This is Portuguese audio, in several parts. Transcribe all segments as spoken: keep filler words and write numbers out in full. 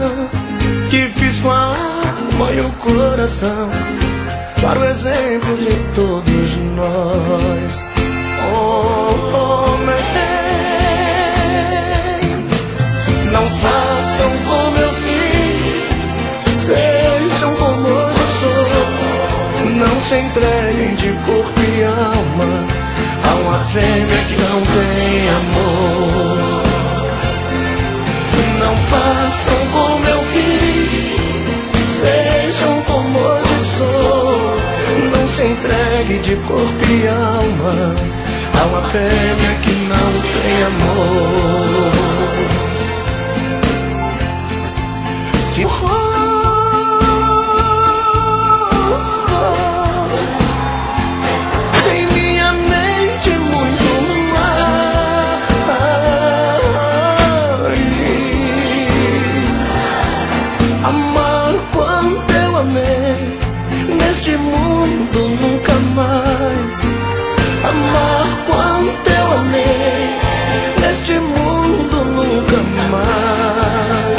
que fiz com a alma e o coração, para o exemplo de todos nós. Homem, não façam como eu fiz, sejam como eu sou. Não se entreguem de corpo e alma a uma fêmea que não tem amor. Não façam como eu fiz, sejam como hoje sou. Não se entregue de corpo e alma a uma fêmea que não tem amor. Se o rosto tem minha mente muito mais, amar quanto eu amei neste mundo nunca mais. Amar quanto eu amei neste mundo nunca mais.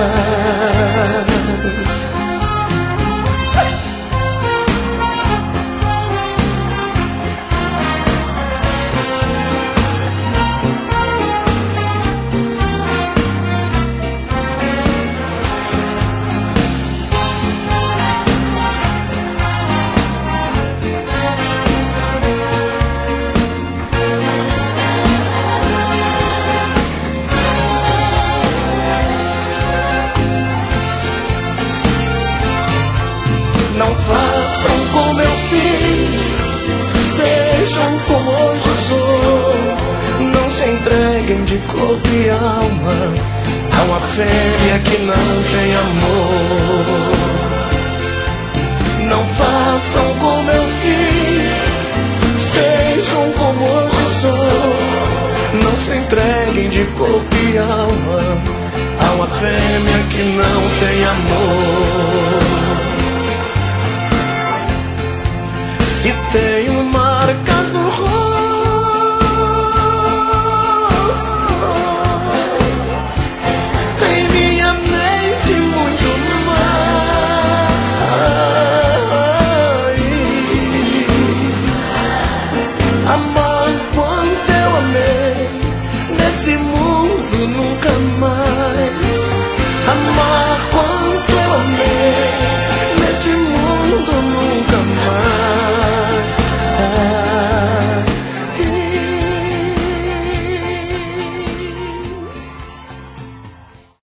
Não façam como eu fiz, sejam como hoje sou. Não se entreguem de corpo e alma a uma fêmea que não tem amor. Não façam como eu fiz, sejam como hoje sou. Não se entreguem de corpo e alma a uma fêmea que não tem amor.